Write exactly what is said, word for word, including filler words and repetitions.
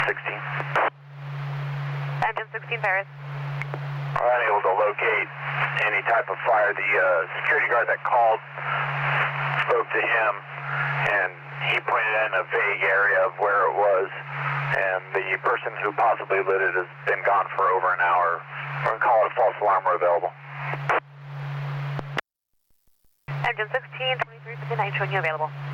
sixteen. Engine sixteen, Paris. Unable to locate any type of fire. The uh, security guard that called spoke to him, and he pointed in a vague area of where it was, and the person who possibly lit it has been gone for over an hour. We're going to call it a false alarm. We're available. Engine sixteen, twenty-three fifty-nine, showing you available.